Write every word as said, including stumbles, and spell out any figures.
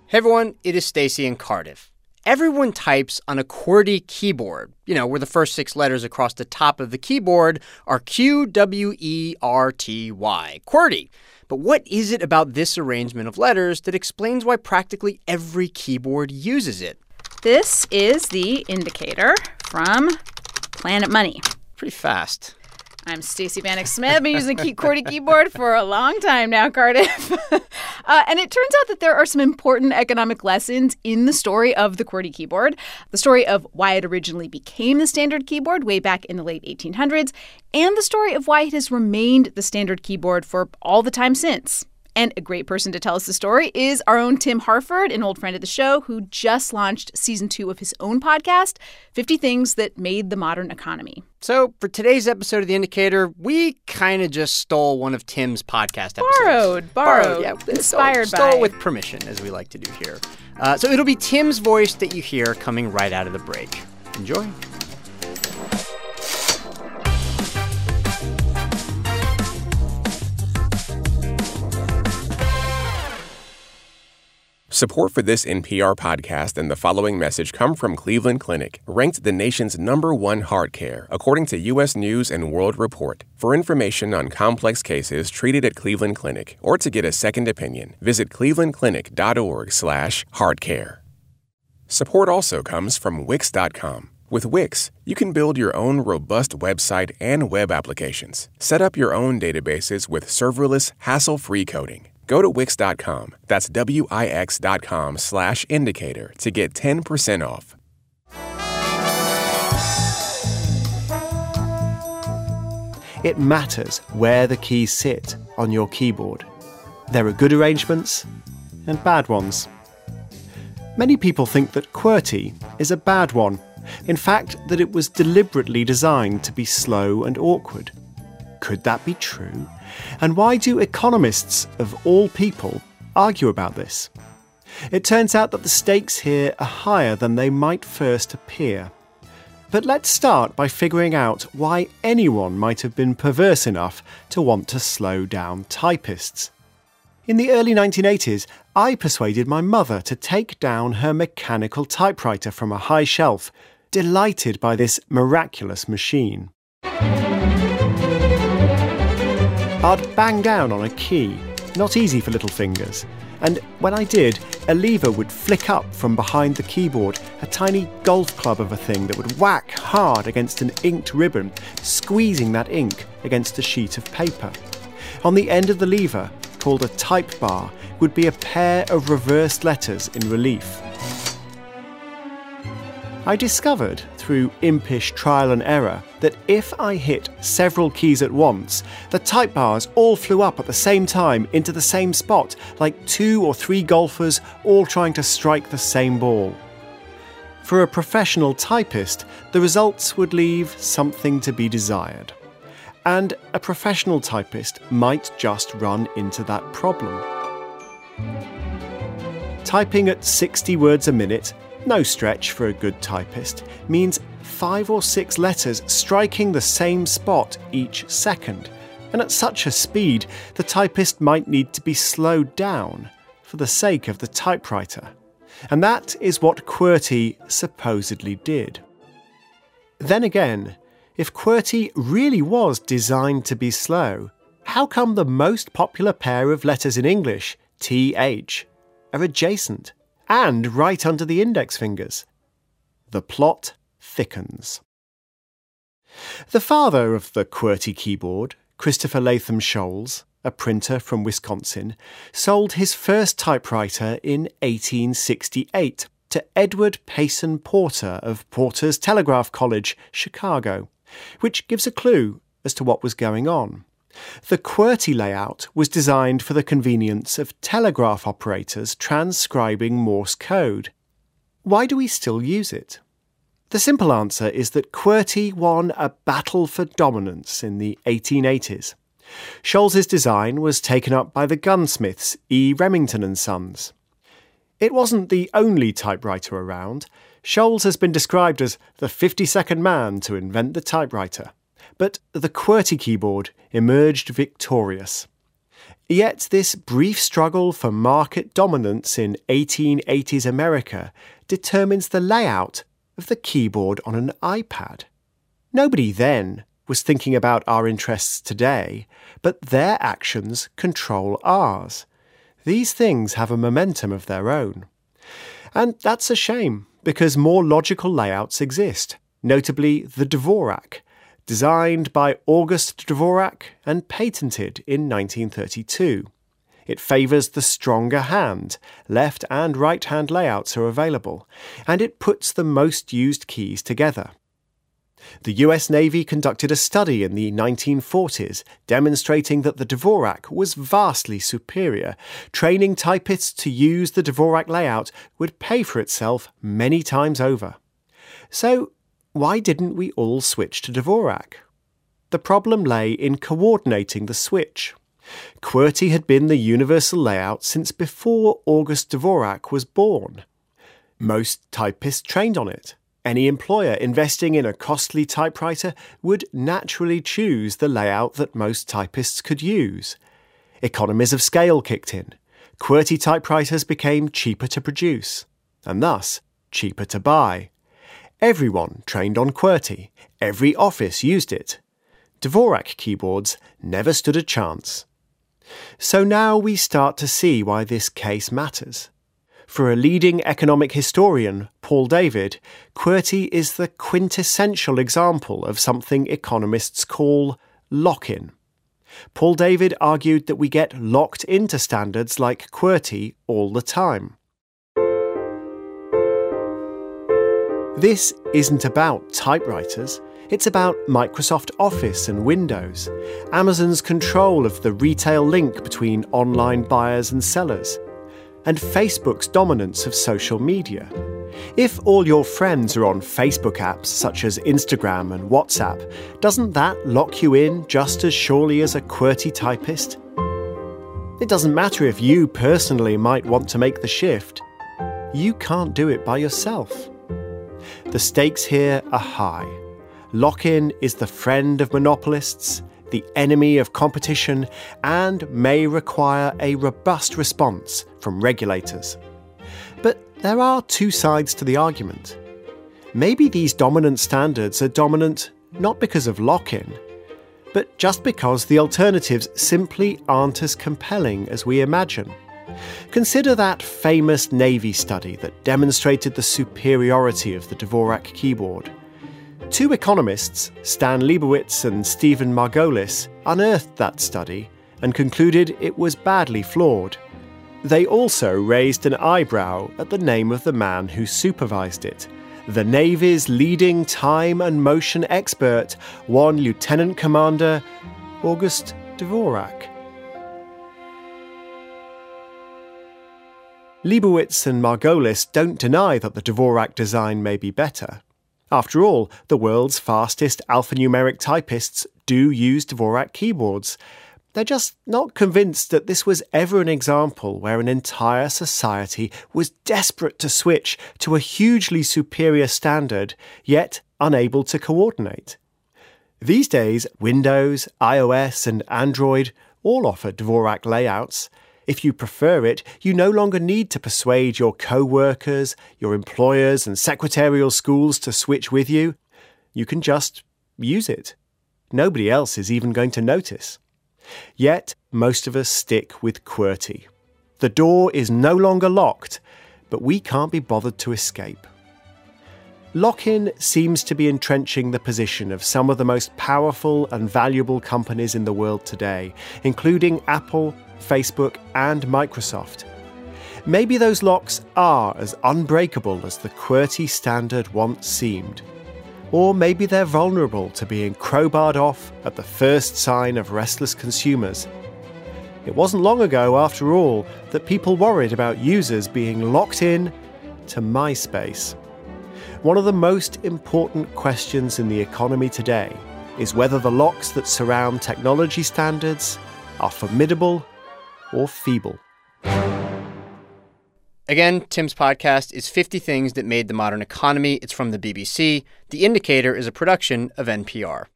Hey everyone, it is Stacey in Cardiff. Everyone types on a QWERTY keyboard, you know, where the first six letters across the top of the keyboard are Q W E R T Y, QWERTY. But what is it about this arrangement of letters that explains why practically every keyboard uses it? This is the indicator from Planet Money. Pretty fast. I'm Stacey Vanek Smith. I've been using the QWERTY keyboard for a long time now, Cardiff. uh, and it turns out that there are some important economic lessons in the story of the QWERTY keyboard, the story of why it originally became the standard keyboard way back in the late eighteen hundreds, and the story of why it has remained the standard keyboard for all the time since. And a great person to tell us the story is our own Tim Harford, an old friend of the show, who just launched season two of his own podcast, fifty Things That Made the Modern Economy. So for today's episode of The Indicator, we kind of just stole one of Tim's podcast episodes. Borrowed, borrowed, borrowed yeah, inspired stole, by. Stole with permission, as we like to do here. Uh, so it'll be Tim's voice that you hear coming right out of the break. Enjoy. Support for this N P R podcast and the following message come from Cleveland Clinic, ranked the nation's number one heart care, according to U S News and World Report. For information on complex cases treated at Cleveland Clinic or to get a second opinion, visit clevelandclinic.org slash heartcare. Support also comes from Wix dot com. With Wix, you can build your own robust website and web applications. Set up your own databases with serverless, hassle-free coding. Go to Wix dot com, that's W-I-X dot com slash indicator to get ten percent off. It matters where the keys sit on your keyboard. There are good arrangements and bad ones. Many people think that QWERTY is a bad one. In fact, that it was deliberately designed to be slow and awkward. Could that be true? And why do economists, of all people, argue about this? It turns out that the stakes here are higher than they might first appear. But let's start by figuring out why anyone might have been perverse enough to want to slow down typists. In the early nineteen eighties, I persuaded my mother to take down her mechanical typewriter from a high shelf, delighted by this miraculous machine. I'd bang down on a key, not easy for little fingers, and when I did, a lever would flick up from behind the keyboard, a tiny golf club of a thing that would whack hard against an inked ribbon, squeezing that ink against a sheet of paper. On the end of the lever, called a type bar, would be a pair of reversed letters in relief. I discovered, through impish trial and error, that if I hit several keys at once, the type bars all flew up at the same time into the same spot, like two or three golfers all trying to strike the same ball. For a professional typist, the results would leave something to be desired. And a professional typist might just run into that problem. Typing at sixty words a minute, no stretch for a good typist, means five or six letters striking the same spot each second. And at such a speed, the typist might need to be slowed down for the sake of the typewriter. And that is what QWERTY supposedly did. Then again, if QWERTY really was designed to be slow, how come the most popular pair of letters in English, T H, are adjacent and right under the index fingers? The plot thickens. The father of the QWERTY keyboard, Christopher Latham Scholes, a printer from Wisconsin, sold his first typewriter in eighteen sixty-eight to Edward Payson Porter of Porter's Telegraph College, Chicago, which gives a clue as to what was going on. The QWERTY layout was designed for the convenience of telegraph operators transcribing Morse code. Why do we still use it? The simple answer is that QWERTY won a battle for dominance in the eighteen eighties. Scholes's design was taken up by the gunsmiths E. Remington and Sons. It wasn't the only typewriter around. Scholes has been described as the fifty-second man to invent the typewriter. But the QWERTY keyboard emerged victorious. Yet this brief struggle for market dominance in eighteen eighties America determines the layout of the keyboard on an iPad. Nobody then was thinking about our interests today, but their actions control ours. These things have a momentum of their own. And that's a shame, because more logical layouts exist, notably the Dvorak, designed by August Dvorak and patented in nineteen thirty-two. It favours the stronger hand. Left and right-hand layouts are available, and it puts the most used keys together. The U S Navy conducted a study in the nineteen forties demonstrating that the Dvorak was vastly superior. Training typists to use the Dvorak layout would pay for itself many times over. So, why didn't we all switch to Dvorak? The problem lay in coordinating the switch. QWERTY had been the universal layout since before August Dvorak was born. Most typists trained on it. Any employer investing in a costly typewriter would naturally choose the layout that most typists could use. Economies of scale kicked in. QWERTY typewriters became cheaper to produce, and thus cheaper to buy. Everyone trained on QWERTY. Every office used it. Dvorak keyboards never stood a chance. So now we start to see why this case matters. For a leading economic historian, Paul David, QWERTY is the quintessential example of something economists call lock-in. Paul David argued that we get locked into standards like QWERTY all the time. This isn't about typewriters. It's about Microsoft Office and Windows, Amazon's control of the retail link between online buyers and sellers, and Facebook's dominance of social media. If all your friends are on Facebook apps such as Instagram and WhatsApp, doesn't that lock you in just as surely as a QWERTY typist? It doesn't matter if you personally might want to make the shift. You can't do it by yourself. The stakes here are high. Lock-in is the friend of monopolists, the enemy of competition, and may require a robust response from regulators. But there are two sides to the argument. Maybe these dominant standards are dominant not because of lock-in, but just because the alternatives simply aren't as compelling as we imagine. Consider that famous Navy study that demonstrated the superiority of the Dvorak keyboard. Two economists, Stan Liebowitz and Stephen Margolis, unearthed that study and concluded it was badly flawed. They also raised an eyebrow at the name of the man who supervised it, the Navy's leading time and motion expert, one Lieutenant Commander August Dvorak. Liebowitz and Margolis don't deny that the Dvorak design may be better. After all, the world's fastest alphanumeric typists do use Dvorak keyboards. They're just not convinced that this was ever an example where an entire society was desperate to switch to a hugely superior standard, yet unable to coordinate. These days, Windows, iOS and Android all offer Dvorak layouts. If you prefer it, you no longer need to persuade your co-workers, your employers and secretarial schools to switch with you. You can just use it. Nobody else is even going to notice. Yet, most of us stick with QWERTY. The door is no longer locked, but we can't be bothered to escape. Lock-in seems to be entrenching the position of some of the most powerful and valuable companies in the world today, including Apple, Facebook and Microsoft. Maybe those locks are as unbreakable as the QWERTY standard once seemed. Or maybe they're vulnerable to being crowbarred off at the first sign of restless consumers. It wasn't long ago, after all, that people worried about users being locked in to MySpace. One of the most important questions in the economy today is whether the locks that surround technology standards are formidable or feeble. Again, Tim's podcast is fifty Things That Made the Modern Economy. It's from the B B C. The Indicator is a production of N P R.